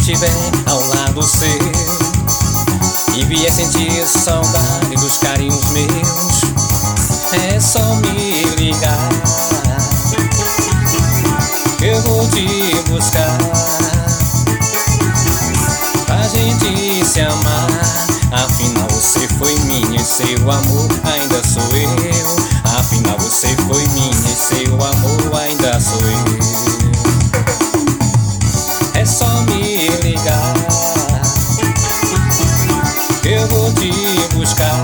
estiver ao lado seu e vier sentir saudade dos carinhos meus, é só me ligar, eu vou te buscar, pra gente se amar. Afinal você foi minha e seu amor ainda sou eu. Afinal você foi minha e seu amor ainda sou eu. É só me ligar, eu vou te buscar,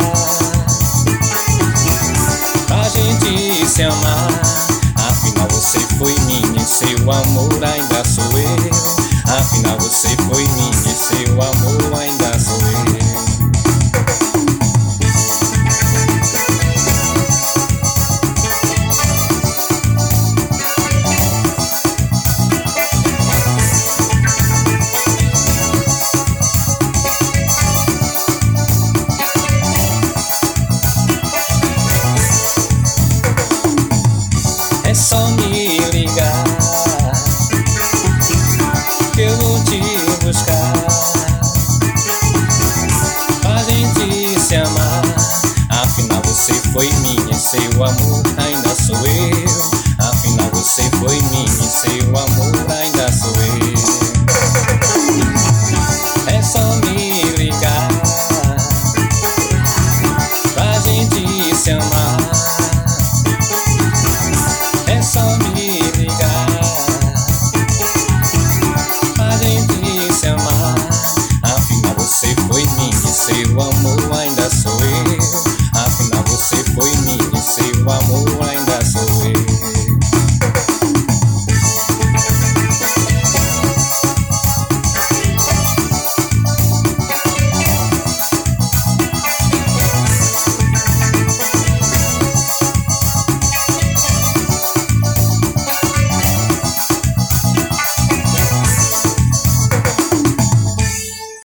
pra gente se amar. Afinal você foi minha e seu amor ainda sou eu. Afinal você foi minha e seu amor ainda sou eu. É só me ligar, que eu vou te buscar, pra gente se amar. Afinal você foi minha e seu amor ainda sou eu. Afinal você foi minha e seu amor